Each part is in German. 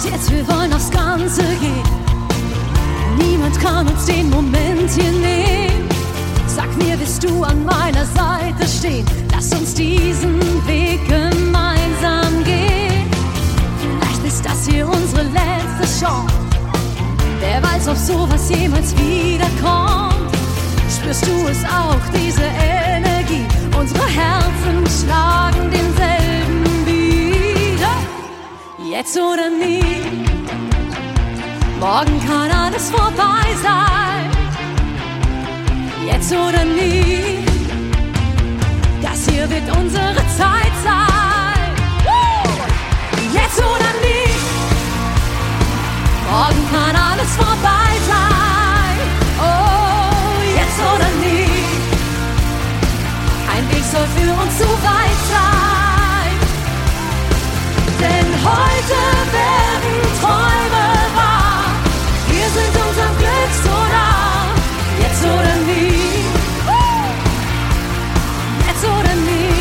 jetzt, wir wollen aufs Ganze gehen. Niemand kann uns den Moment hier nehmen. Sag mir, willst du an meiner Seite stehen? Lass uns diesen Weg gemeinsam gehen. Vielleicht ist das hier unsere letzte Chance. Wer weiß, ob sowas jemals wiederkommt. Spürst du es auch, diese Energie? Unsere Herzen schlagen denselben Beat. Jetzt oder nie. Morgen kann alles vorbei sein. Jetzt oder nie. Das hier wird unsere Zeit sein. Jetzt oder nie. Morgen kann alles vorbei sein. Oh, jetzt oder nie. Kein Weg soll für uns zu weit sein. Denn heute werden Träume wahr. Wir sind unserem Glück so nah. Jetzt oder nie. Jetzt oder nie.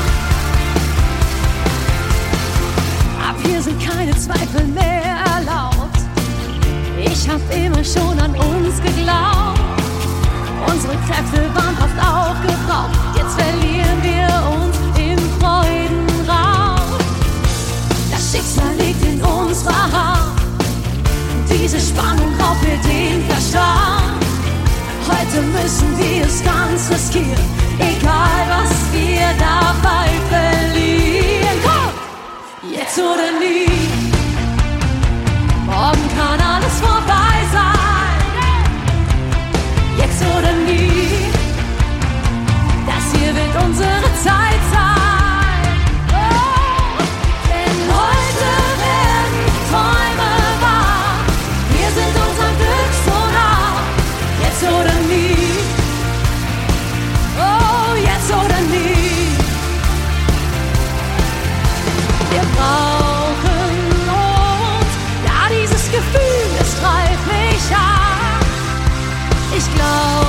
Ab hier sind keine Zweifel mehr erlaubt. Ich hab immer schon an uns geglaubt. Unsere Kräfte waren fast aufgebraucht. Jetzt verlieren wir uns im Freudenrausch. Das Schicksal liegt in uns verharrt. Diese Spannung raubt mir den Verstand. Heute müssen wir es ganz riskieren, egal was wir dabei verlieren. Komm! Jetzt oder nie. Morgen kann alles vorbei sein. Jetzt oder nie. Das hier wird unsere Zeit sein. Oh, denn heute werden Träume wahr. Wir sind unserem Glück so nah. Jetzt oder nie. Oh, jetzt oder nie. Wir brauchen uns. Ja, dieses Gefühl, es greift mich an. Ich glaube,